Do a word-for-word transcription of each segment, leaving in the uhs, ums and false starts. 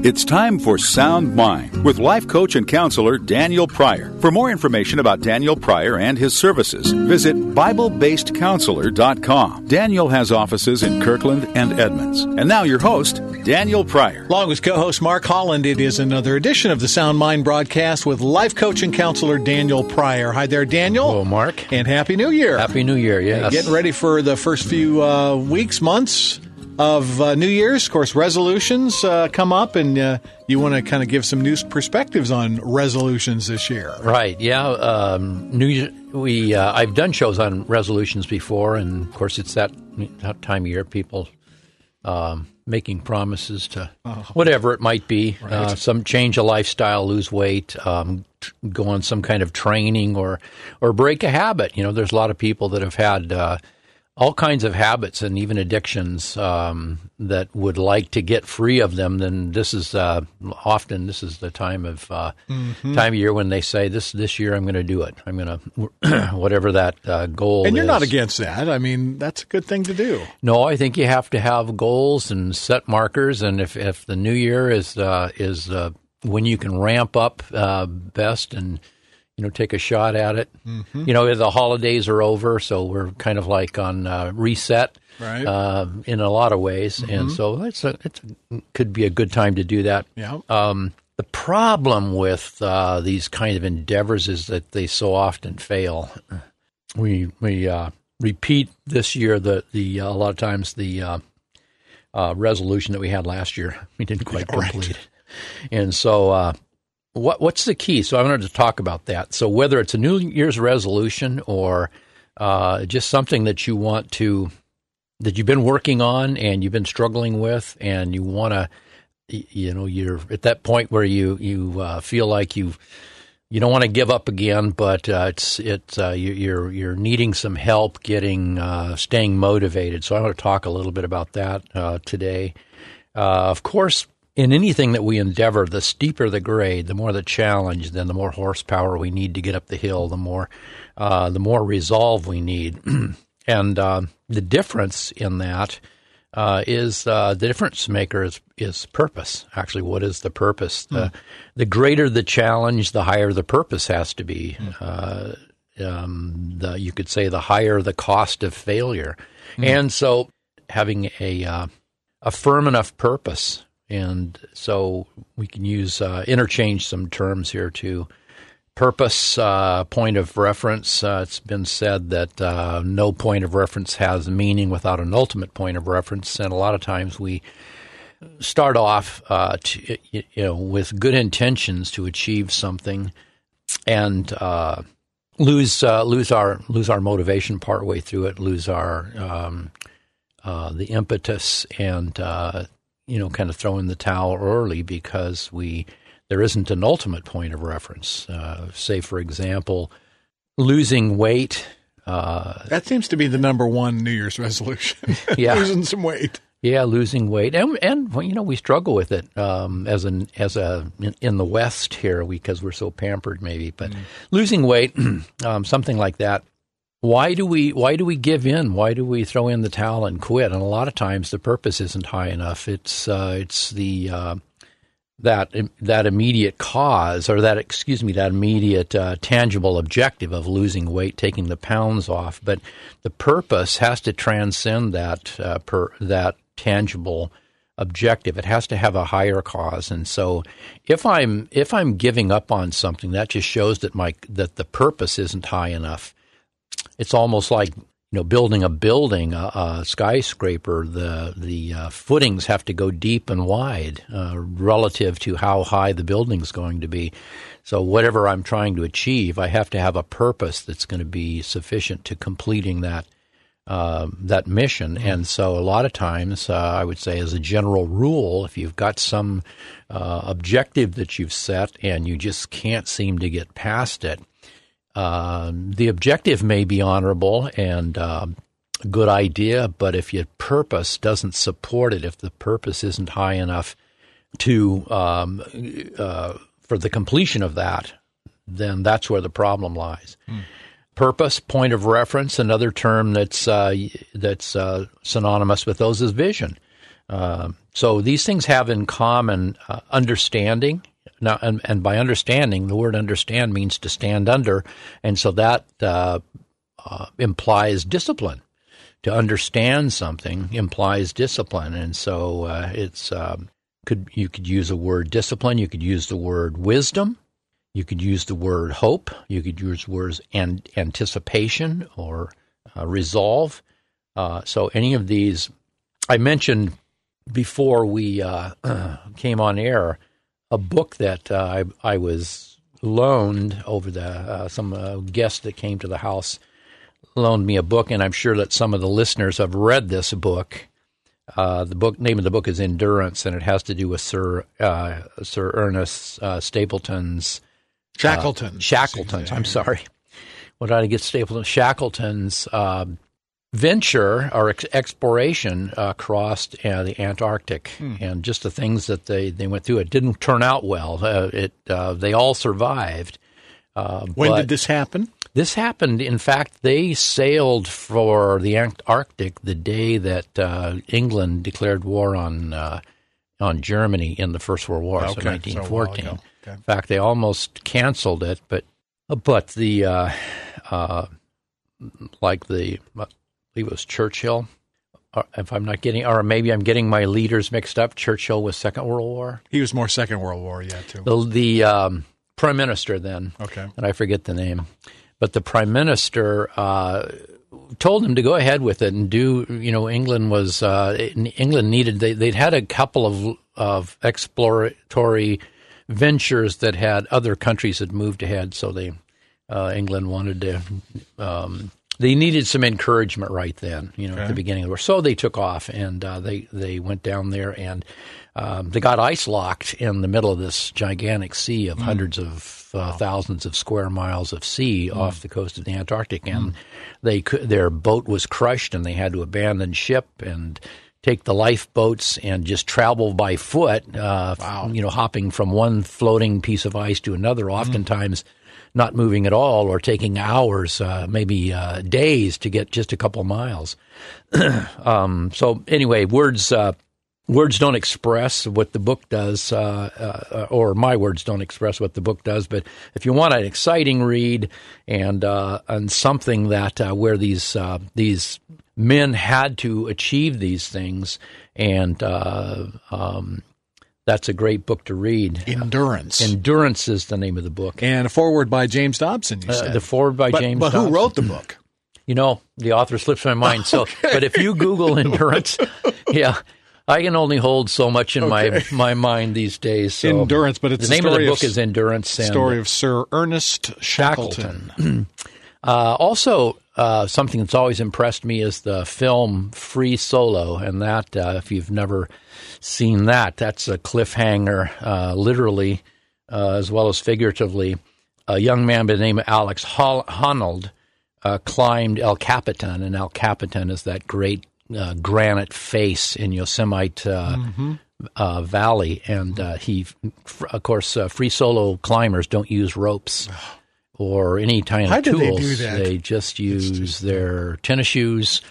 It's time for Sound Mind with life coach and counselor Daniel Pryor. For more information about Daniel Pryor and his services, visit Bible Based Counselor dot com. Daniel has offices in Kirkland and Edmonds. And now your host, Daniel Pryor. Along with co-host Mark Holland, it is another edition of the Sound Mind broadcast with life coach and counselor Daniel Pryor. Hi there, Daniel. Hello, Mark. And Happy New Year. Happy New Year, yes. Getting ready for the first few uh, weeks, months of uh, New Year's. Of course, resolutions uh, come up, and uh, you want to kind of give some new perspectives on resolutions this year. Right, yeah. Um, New we uh, I've done shows on resolutions before, and of course, it's that, that time of year, people um, making promises to oh. whatever it might be, right. uh, some change of lifestyle, lose weight, um, go on some kind of training, or or break a habit. You know, there's a lot of people that have had uh, all kinds of habits and even addictions um, that would like to get free of them. Then this is uh, often this is the time of uh, mm-hmm. time of year when they say this this year I'm going to do it. I'm going to whatever that uh, goal. And you're is. not against that. I mean, that's a good thing to do. No, I think you have to have goals and set markers. And if, if the new year is uh, is uh, when you can ramp up uh, best and you know, take a shot at it. Mm-hmm. You know, the holidays are over, so we're kind of like on uh, reset right. uh, in a lot of ways. Mm-hmm. And so it's a, it's a, could be a good time to do that. Yeah. Um, the problem with uh, these kind of endeavors is that they so often fail. We we uh, repeat this year the the uh, a lot of times the uh, uh, resolution that we had last year. We didn't quite yeah, complete right. it, and so. Uh, What what's the key? So I wanted to talk about that. So whether it's a New Year's resolution or uh, just something that you want to, that you've been working on and you've been struggling with, and you want to, you know, you're at that point where you you uh, feel like you you don't want to give up again, but uh, it's it's uh, you, you're you're needing some help getting uh, staying motivated. So I want to talk a little bit about that uh, today. Uh, of course. In anything that we endeavor, the steeper the grade, the more the challenge, then the more horsepower we need to get up the hill, the more uh, the more resolve we need. and uh, the difference in that uh, is uh, the difference maker is, is purpose. Actually, what is the purpose? Mm. The, the greater the challenge, the higher the purpose has to be. Mm. Uh, um, the, you could say the higher the cost of failure. Mm. And so having a uh, a firm enough purpose. And so we can use uh, interchange some terms here too. Purpose, uh, point of reference. Uh, it's been said that uh, no point of reference has meaning without an ultimate point of reference. And a lot of times we start off, uh, to, you know, with good intentions to achieve something, and uh, lose uh, lose our lose our motivation partway through it, lose our um, uh, the impetus, and uh, you know, kind of throw in the towel early because we there isn't an ultimate point of reference. Uh, say, for example, losing weight. Uh, that seems to be the number one New Year's resolution. Yeah, losing some weight. Yeah, losing weight, and and you know we struggle with it um, as an as a in, in the West here because we're so pampered, maybe. But mm. losing weight, um, something like that. Why do we why do we give in? Why do we throw in the towel and quit? And a lot of times the purpose isn't high enough. It's uh, it's the uh, that that immediate cause, or that excuse me, that immediate uh, tangible objective of losing weight, taking the pounds off. But the purpose has to transcend that uh, per that tangible objective. It has to have a higher cause. And so, if I'm if I'm giving up on something, that just shows that my that the purpose isn't high enough. It's almost like, you know, building a building, a, a skyscraper. The the uh, footings have to go deep and wide uh, relative to how high the building's going to be. So whatever I'm trying to achieve, I have to have a purpose that's going to be sufficient to completing that uh, that mission. Mm-hmm. And so a lot of times, uh, I would say, as a general rule, if you've got some uh, objective that you've set and you just can't seem to get past it. Um, the objective may be honorable and uh, a good idea, but if your purpose doesn't support it, if the purpose isn't high enough to um, uh, for the completion of that, then that's where the problem lies. Mm. Purpose, point of reference, another term that's uh, that's uh, synonymous with those is vision. Uh, so these things have in common uh, understanding. Now, and, and by understanding, the word understand means to stand under, and so that uh, uh, implies discipline. To understand something implies discipline, and so uh, it's um, could you could use the word discipline, you could use the word wisdom, you could use the word hope, you could use words and anticipation or uh, resolve. Uh, so any of these, I mentioned before we uh, came on air, a book that uh, I, I was loaned over the uh, some uh, guests that came to the house loaned me a book, and I'm sure that some of the listeners have read this book. Uh, the book name of the book is Endurance, and it has to do with Sir uh, Sir Ernest uh, Stapleton's Shackleton. Uh, Shackleton's. I'm sorry. What did I get? Stapleton Shackleton's uh, venture or ex- exploration uh, across uh, the Antarctic, hmm. and just the things that they, they went through. It didn't turn out well. Uh, it uh, they all survived. Uh, when did this happen? This happened, in fact, they sailed for the Antarctic the day that uh, England declared war on uh, on Germany in the First World War, okay. so nineteen fourteen. So okay. In fact, they almost canceled it, but but the uh, uh, like the I believe it was Churchill. If I'm not getting, or maybe I'm getting my leaders mixed up. Churchill was Second World War. He was more Second World War, yeah, too. The, the um, Prime Minister then, okay, and I forget the name. But the Prime Minister uh, told him to go ahead with it and do. You know, England was uh, England needed. They, they'd had a couple of of exploratory ventures that had other countries had moved ahead. So they uh, England wanted to. Um, they needed some encouragement right then. You know, okay. at the beginning of the war. So they took off and uh, they they went down there and um, they got ice locked in the middle of this gigantic sea of mm. hundreds of. Uh, thousands of square miles of sea mm. off the coast of the Antarctic, and mm. they could, their boat was crushed, and they had to abandon ship and take the lifeboats and just travel by foot. Uh, wow. You know, hopping from one floating piece of ice to another, oftentimes mm. not moving at all, or taking hours, uh, maybe uh, days to get just a couple miles. um, so anyway, words. Uh, Words don't express what the book does, uh, uh, or my words don't express what the book does. But if you want an exciting read and uh, and something that uh, where these uh, these men had to achieve these things, and uh, um, that's a great book to read. Endurance. Endurance is the name of the book, and a foreword by James Dobson. You said uh, the foreword by but, James. But Dobson. Who wrote the book? You know, the author slips my mind. So, okay. But if you Google Endurance, yeah. I can only hold so much in okay. my my mind these days. So Endurance, but it's the name of the book of, is Endurance. The story of Sir Ernest Shackleton. Shackleton. uh, also, uh, something that's always impressed me is the film Free Solo, and that uh, if you've never seen that, that's a cliffhanger, uh, literally uh, as well as figuratively. A young man by the name of Alex Honnold uh, climbed El Capitan, and El Capitan is that great Uh, granite face in Yosemite uh, mm-hmm. uh, Valley, and uh, he, f- of course, uh, free solo climbers don't use ropes or any kind How of did tools. They, do that? They just use just, their tennis shoes,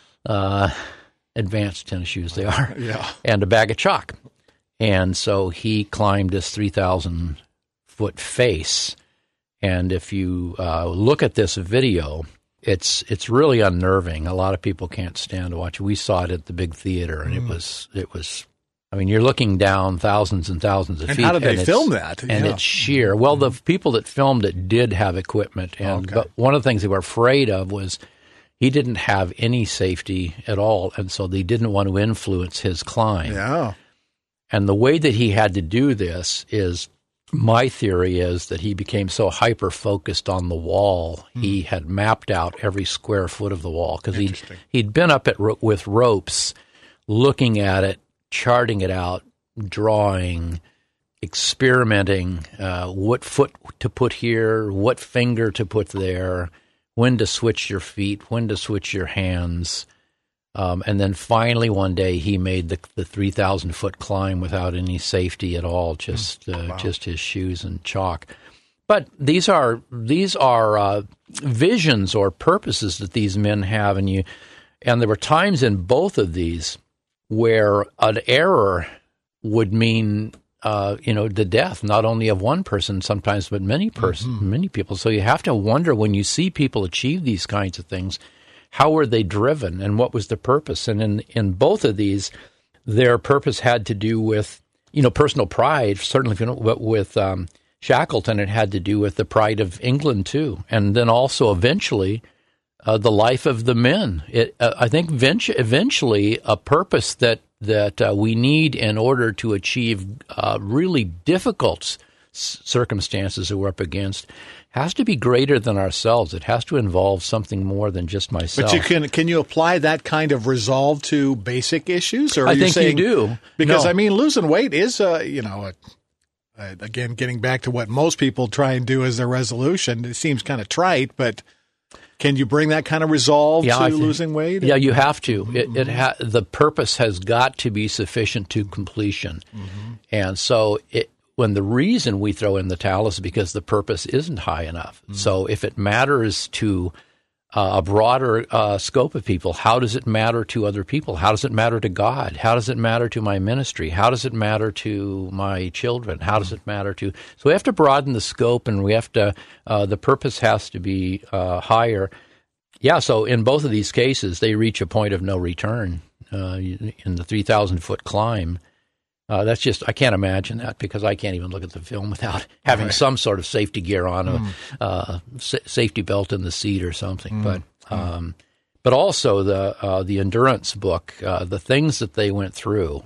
uh, advanced tennis shoes they are, yeah. and a bag of chalk. And so he climbed this three thousand foot face, and if you uh, look at this video. It's it's really unnerving. A lot of people can't stand to watch it. We saw it at the big theater, and mm. it was it was. I mean, you're looking down thousands and thousands of and feet. How did they film that? And yeah. it's sheer. Well, the people that filmed it did have equipment, and okay. but one of the things they were afraid of was he didn't have any safety at all, and so they didn't want to influence his climb. Yeah. And the way that he had to do this is. My theory is that he became so hyper-focused on the wall, mm. he had mapped out every square foot of the wall because he'd, he'd been up at ro- with ropes, looking at it, charting it out, drawing, experimenting, uh, what foot to put here, what finger to put there, when to switch your feet, when to switch your hands. Um, and then finally one day he made the the three thousand foot climb without any safety at all, just uh, wow. just his shoes and chalk. But these are these are uh, visions or purposes that these men have, and you and there were times in both of these where an error would mean, uh, you know, the death, not only of one person sometimes, but many person, mm-hmm. many people. So you have to wonder when you see people achieve these kinds of things, how were they driven and what was the purpose? And in, in both of these, their purpose had to do with, you know, personal pride, certainly, if you know, but with um, Shackleton, it had to do with the pride of England, too. And then also eventually uh, the life of the men. It, uh, I think eventually a purpose that, that uh, we need in order to achieve uh, really difficult s- circumstances that we're up against has to be greater than ourselves. It has to involve something more than just myself. But you can can you apply that kind of resolve to basic issues? Or are I you think saying, you do. Because, no. I mean, losing weight is, uh, you know, a, a, again, getting back to what most people try and do as their resolution. It seems kind of trite, but can you bring that kind of resolve yeah, to think, losing weight? Yeah, you have to. Mm-hmm. It, it ha- the purpose has got to be sufficient to completion. Mm-hmm. And so it when the reason we throw in the towel is because the purpose isn't high enough. Mm. So if it matters to uh, a broader uh, scope of people, how does it matter to other people? How does it matter to God? How does it matter to my ministry? How does it matter to my children? How does it matter to... So we have to broaden the scope, and we have to... Uh, the purpose has to be uh, higher. Yeah, so in both of these cases, they reach a point of no return uh, in the three thousand foot climb. Uh, that's just, I can't imagine that because I can't even look at the film without having right. some sort of safety gear on, mm. a uh, sa- safety belt in the seat or something. Mm. But um, but also the uh, the endurance book, uh, the things that they went through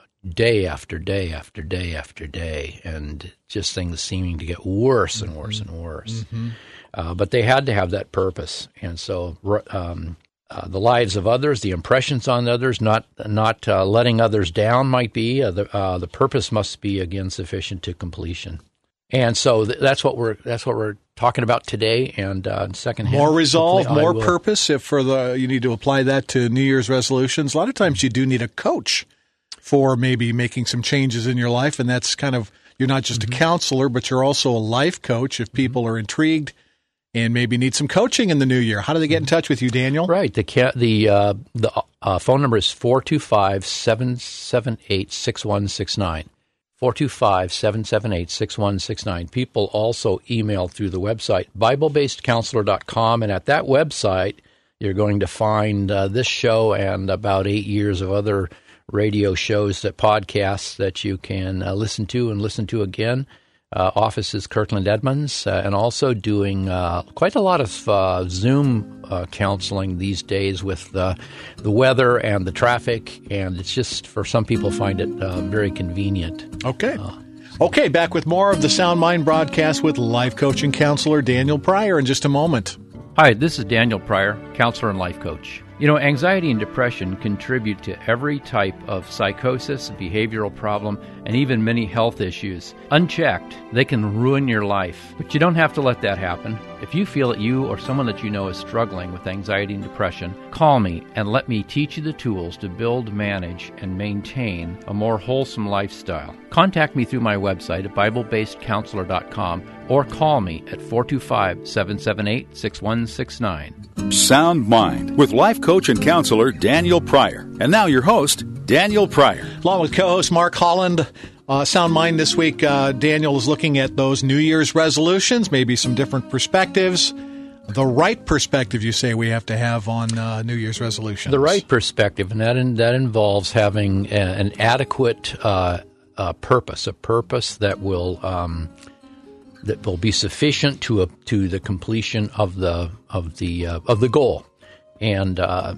day after day after day after day, and just things seeming to get worse and worse and worse. Mm-hmm. Uh, but they had to have that purpose, and so um, uh, the lives of others, the impressions on others, not not uh, letting others down might be uh, the uh, the purpose must be again sufficient to completion, and so th- that's what we're that's what we're talking about today. And uh, second, more resolve, more purpose. If for the you need to apply that to New Year's resolutions, a lot of times you do need a coach for maybe making some changes in your life, and that's kind of you're not just mm-hmm. a counselor, but you're also a life coach. If people are intrigued and maybe need some coaching in the new year, how do they get in touch with you, Daniel? Right. The ca- the uh, the uh, phone number is four two five, seven seven eight, six one six nine. four two five, seven seven eight, six one six nine. People also email through the website, Bible Based Counselor dot com, and at that website, you're going to find uh, this show and about eight years of other radio shows, that podcasts that you can uh, listen to and listen to again. Uh, office is Kirkland Edmonds, uh, and also doing uh, quite a lot of uh, Zoom uh, counseling these days with uh, the weather and the traffic, and it's just, for some people, find it uh, very convenient. Okay. Uh, okay, back with more of the Sound Mind broadcast with life coach and counselor Daniel Pryor in just a moment. Hi, this is Daniel Pryor, counselor and life coach. You know, anxiety and depression contribute to every type of psychosis, behavioral problem, and even many health issues. Unchecked, they can ruin your life, but you don't have to let that happen. If you feel that you or someone that you know is struggling with anxiety and depression, call me and let me teach you the tools to build, manage, and maintain a more wholesome lifestyle. Contact me through my website at Bible Based Counselor dot com or call me at four two five, seven seven eight, six one six nine. Sound Mind with life coach and counselor Daniel Pryor. And now your host, Daniel Pryor. Along with co-host Mark Holland. Uh, Sound Mind this week, uh, Daniel is looking at those New Year's resolutions, maybe some different perspectives. The right perspective, you say, we have to have on uh, New Year's resolutions. The right perspective, and that in, that involves having a, an adequate uh, uh, purpose, a purpose that will um, that will be sufficient to a, to the completion of the of the uh, of the goal. And uh,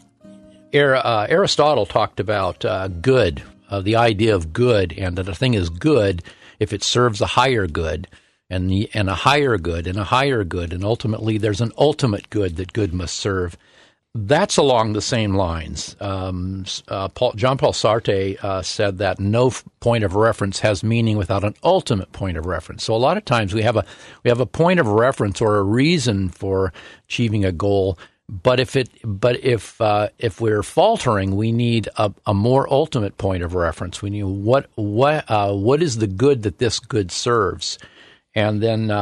uh, Aristotle talked about uh, good. Uh, the idea of good, and that a thing is good if it serves a higher good, and the, and a higher good, and a higher good, and ultimately there's an ultimate good that good must serve. That's along the same lines. Um, uh, Paul, John Paul Sartre uh, said that no f- point of reference has meaning without an ultimate point of reference. So a lot of times we have a we have a point of reference or a reason for achieving a goal. But if it, but if uh, if we're faltering, we need a, a more ultimate point of reference. We need what what uh, what is the good that this good serves, and then um,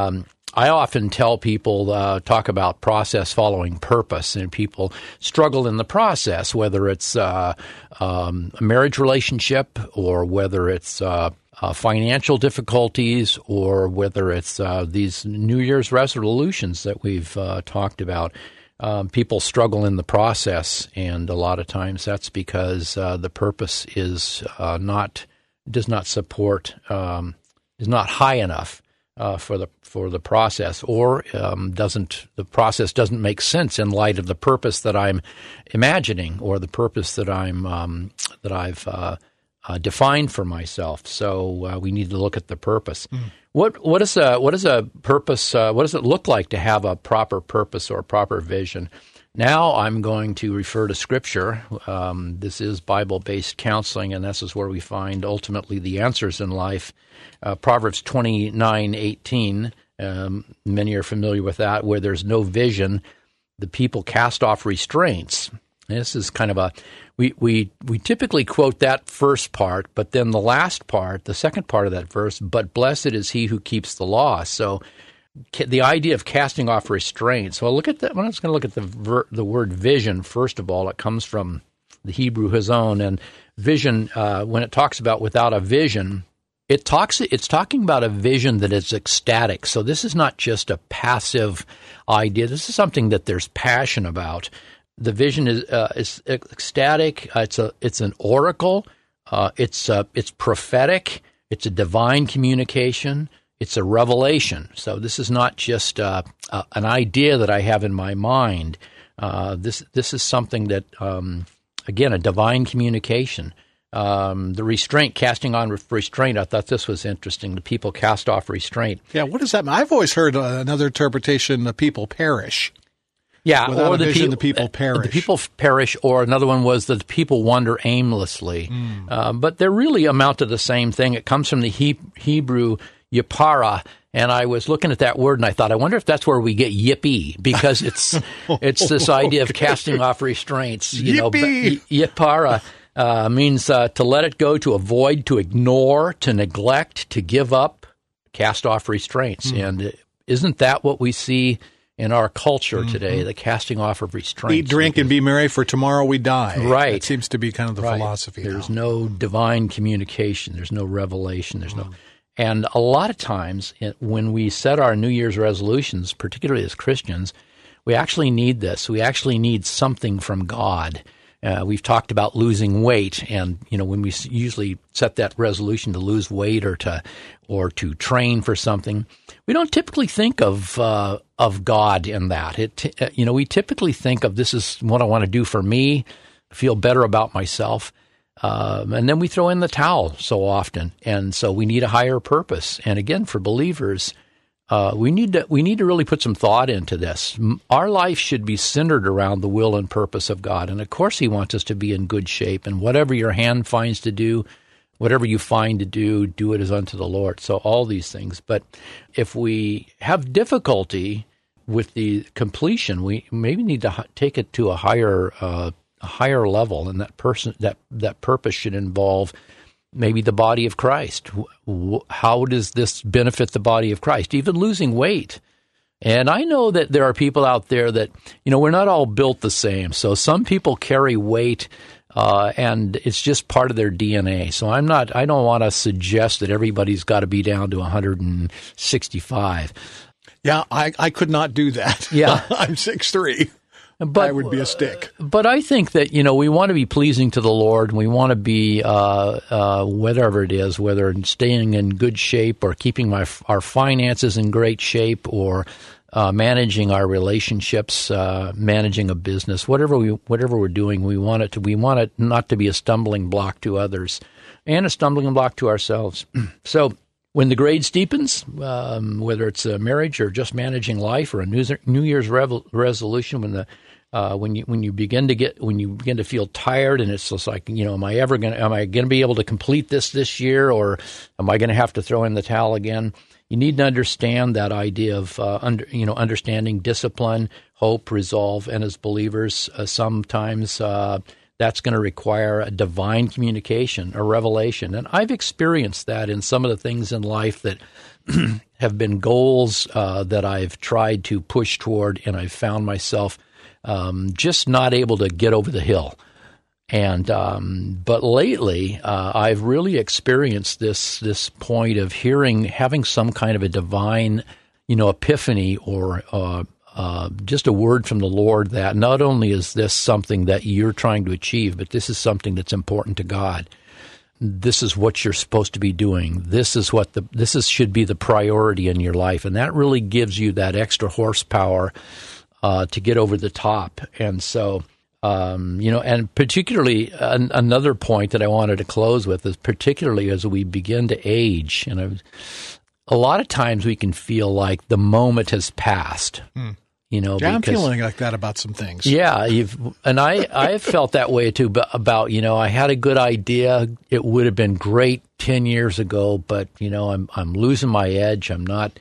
I often tell people, uh, talk about process following purpose, and people struggle in the process, whether it's uh, um, a marriage relationship or whether it's uh, uh, financial difficulties or whether it's uh, these New Year's resolutions that we've uh, talked about. Um, people struggle in the process, and a lot of times that's because uh, the purpose is uh, not does not support um, is not high enough. Uh, for the for the process, or um, doesn't the process doesn't make sense in light of the purpose that I'm imagining, or the purpose that I'm um, that I've uh, uh, defined for myself. So uh, we need to look at the purpose. Mm. What what is a what is a purpose? Uh, what does it look like to have a proper purpose or proper vision? Now I'm going to refer to Scripture. Um, this is Bible-based counseling, and this is where we find ultimately the answers in life. Uh, Proverbs twenty-nine eighteen, um, many are familiar with that, where there's no vision, the people cast off restraints. And this is kind of a, we, we, we typically quote that first part, but then the last part, the second part of that verse, but blessed is he who keeps the law. So the idea of casting off restraints. Well, look at that. I'm just going to look at the ver, the word vision. First of all, it comes from the Hebrew hazon, and vision. Uh, when it talks about without a vision, it talks. It's talking about a vision that is ecstatic. So this is not just a passive idea. This is something that there's passion about. The vision is uh, is ecstatic. Uh, it's a it's an oracle. Uh, it's uh, it's prophetic. It's a divine communication. It's a revelation. So this is not just uh, uh, an idea that I have in my mind. Uh, this this is something that, um, again, a divine communication. Um, the restraint, casting on restraint, I thought this was interesting. The people cast off restraint. Yeah, what does that mean? I've always heard uh, another interpretation, the people perish. Yeah, Without or a the, vision, pe- the people perish. The people perish, or another one was that the people wander aimlessly. Mm. Uh, but they really amount to the same thing. It comes from the he- Hebrew Yippara, and I was looking at that word, and I thought, I wonder if that's where we get yippee, because it's it's this idea of casting off restraints. You Yippee! know, Yippara uh, means uh, to let it go, to avoid, to ignore, to neglect, to give up, cast off restraints. Mm. And isn't that what we see in our culture today, mm-hmm. the casting off of restraints? Eat, drink, and be merry, for tomorrow we die. Right. That seems to be kind of the right. philosophy There's now. no divine communication. There's no revelation. There's mm. no... And a lot of times when we set our New Year's resolutions, particularly as Christians, we actually need this. We actually need something from God. Uh, we've talked about losing weight, and you know when we usually set that resolution to lose weight or to or to train for something, we don't typically think of uh, of God in that. It you know we typically think of this is what I want to do for me, feel better about myself. Um, and then we throw in the towel so often, and so we need a higher purpose. And again, for believers, uh, we need to we need to really put some thought into this. Our life should be centered around the will and purpose of God, and of course, He wants us to be in good shape. And whatever your hand finds to do, whatever you find to do, do it as unto the Lord. So all these things. But if we have difficulty with the completion, we maybe need to take it to a higher uh, a higher level, and that person that that purpose should involve maybe the body of Christ. How does this benefit the body of Christ? Even losing weight. And I know that there are people out there that, you know, we're not all built the same. So some people carry weight, uh, and it's just part of their D N A. So I'm not, I don't want to suggest that everybody's got to be down to one hundred sixty-five. Yeah, I, I could not do that. Yeah. I'm six three. But, I would be a stick. But I think that, you know, we want to be pleasing to the Lord, and we want to be, uh, uh, whatever it is, whether staying in good shape or keeping my, our finances in great shape or uh, managing our relationships, uh, managing a business, whatever we whatever we're doing, we want it to we want it not to be a stumbling block to others and a stumbling block to ourselves. So when the grade steepens, um, whether it's a marriage or just managing life or a New, New Year's revel, resolution, when the Uh, when you when you begin to get when you begin to feel tired, and it's just like, you know, am I ever going to am I going to be able to complete this this year, or am I going to have to throw in the towel again? You need to understand that idea of uh, under, you know understanding discipline, hope, resolve, and as believers, uh, sometimes uh, That's going to require a divine communication, a revelation. And I've experienced that in some of the things in life that have been goals uh, that I've tried to push toward, and I've found myself um, just not able to get over the hill. And um, but lately, uh, I've really experienced this this point of hearing, having some kind of a divine, you know, epiphany or uh, uh, just a word from the Lord that not only is this something that you're trying to achieve, but this is something that's important to God. This is what you're supposed to be doing. This is what the this is should be the priority in your life, and that really gives you that extra horsepower uh, to get over the top. And so. Um, you know, and particularly an, another point that I wanted to close with is particularly as we begin to age, and I've, a lot of times we can feel like the moment has passed. Mm. You know, yeah, because, I'm feeling like that about some things. Yeah, you've, and I I have felt that way too. But about you know, I had a good idea. It would have been great ten years ago, but you know, I'm I'm losing my edge. I'm not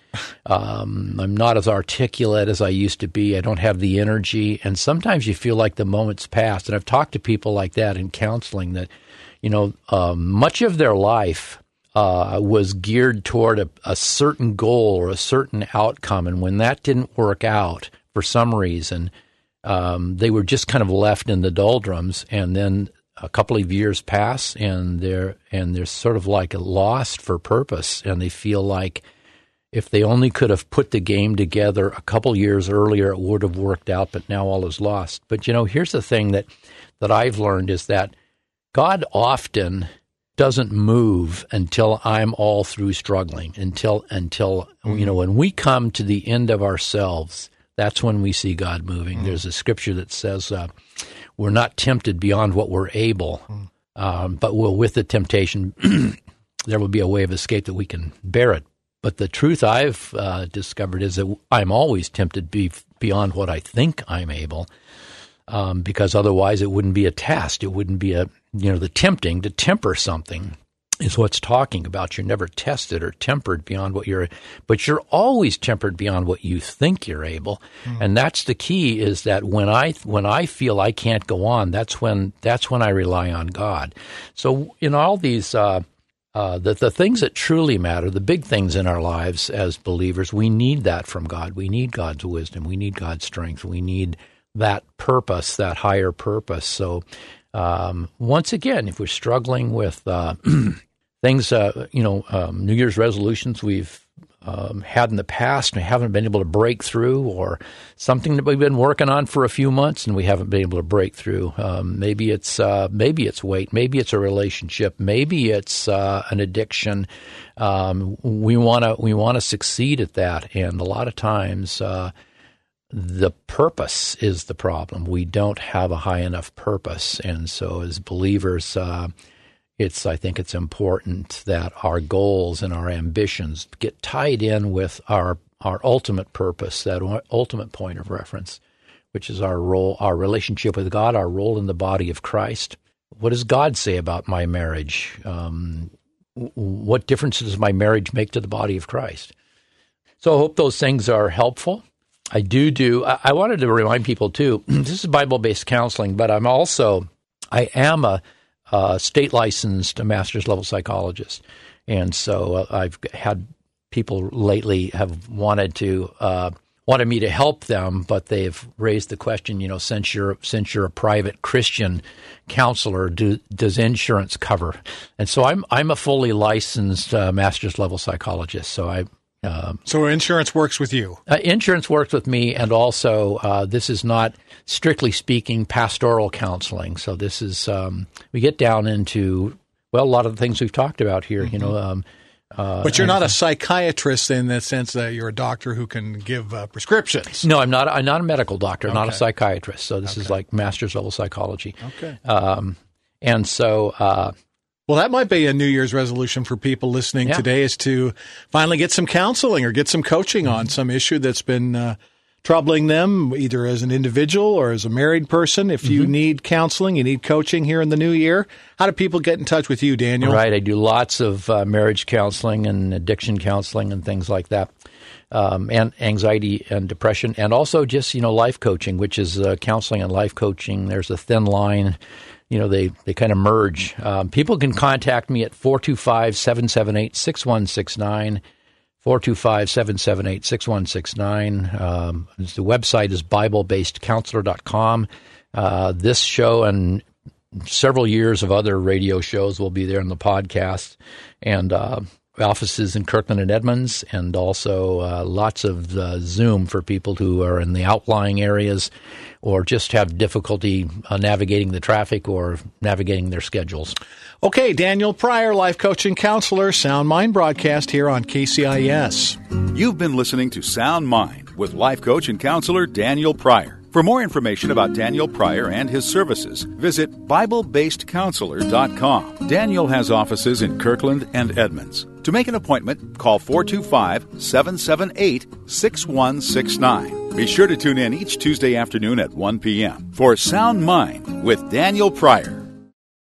um, I'm not as articulate as I used to be. I don't have the energy, and sometimes you feel like the moment's passed. And I've talked to people like that in counseling that, you know, um, much of their life uh, was geared toward a, a certain goal or a certain outcome, and when that didn't work out. For some reason, um, they were just kind of left in the doldrums, and then a couple of years pass, and they're and they're sort of like lost for purpose, and they feel like if they only could have put the game together a couple years earlier, it would have worked out. But now all is lost. But you know, here's the thing that that I've learned is that God often doesn't move until I'm all through struggling. Until until mm-hmm. you know, when we come to the end of ourselves. That's when we see God moving. Mm. There's a scripture that says uh, we're not tempted beyond what we're able, mm. um, but we'll, with the temptation, there will be a way of escape that we can bear it. But the truth I've uh, discovered is that I'm always tempted be, beyond what I think I'm able, um, because otherwise it wouldn't be a test. It wouldn't be a, you know, the tempting to temper something. Is what's talking about. You're never tested or tempered beyond what you're, but you're always tempered beyond what you think you're able. Mm. And that's the key is that when I, when I feel I can't go on, that's when, that's when I rely on God. So in all these, uh, uh, the, the things that truly matter, the big things in our lives as believers, we need that from God. We need God's wisdom. We need God's strength. We need that purpose, that higher purpose. So, um, once again, if we're struggling with, uh, Things, uh, you know, um, New Year's resolutions we've um, had in the past and we haven't been able to break through, or something that we've been working on for a few months and we haven't been able to break through. Um, maybe it's uh, maybe it's weight, maybe it's a relationship, maybe it's uh, an addiction. Um, we want to we want to succeed at that, and a lot of times uh, the purpose is the problem. We don't have a high enough purpose, and so as believers. Uh, It's. I think it's important that our goals and our ambitions get tied in with our our ultimate purpose, that ultimate point of reference, which is our role, our relationship with God, our role in the body of Christ. What does God say about my marriage? Um, what difference does my marriage make to the body of Christ? So I hope those things are helpful. I do do. I, I wanted to remind people too. This is Bible-based counseling, but I'm also. I am a. Uh, state licensed master's level psychologist. And so uh, I've had people lately have wanted to, uh, wanted me to help them, but they've raised the question, you know, since you're, since you're a private Christian counselor, do, does insurance cover? And so I'm, I'm a fully licensed uh, master's level psychologist. So I, Um, so insurance works with you? Uh, insurance works with me, and also uh, this is not, strictly speaking, pastoral counseling. So this is, um, we get down into, well, a lot of the things we've talked about here, mm-hmm. you know. Um, uh, but you're not a psychiatrist in the sense that you're a doctor who can give uh, prescriptions. No, I'm not. I'm not a medical doctor, okay. not a psychiatrist. So this okay. is like master's level psychology. Okay. Um, and so... Uh, Well, that might be a New Year's resolution for people listening yeah. today is to finally get some counseling or get some coaching mm-hmm. on some issue that's been uh, troubling them, either as an individual or as a married person. If you mm-hmm. need counseling, you need coaching here in the new year, how do people get in touch with you, Daniel? Right. I do lots of uh, marriage counseling and addiction counseling and things like that, um, and anxiety and depression, and also just, you know, life coaching, which is uh, counseling and life coaching. There's a thin line. you know, they, they kind of merge. Um, people can contact me at four two five, seven seven eight, six one six nine, four two five, seven seven eight, six one six nine. Um, the website is bible based counselor dot com. Uh, this show and several years of other radio shows will be there in the podcast, and uh, offices in Kirkland and Edmonds, and also uh, lots of uh, Zoom for people who are in the outlying areas or just have difficulty uh, navigating the traffic or navigating their schedules. Okay, Daniel Pryor, life coach and counselor, Sound Mind broadcast here on K C I S. You've been listening to Sound Mind with life coach and counselor Daniel Pryor. For more information about Daniel Pryor and his services, visit bible based counselor dot com. Daniel has offices in Kirkland and Edmonds. To make an appointment, call four two five, seven seven eight, six one six nine. Be sure to tune in each Tuesday afternoon at one p.m. for Sound Mind with Daniel Pryor.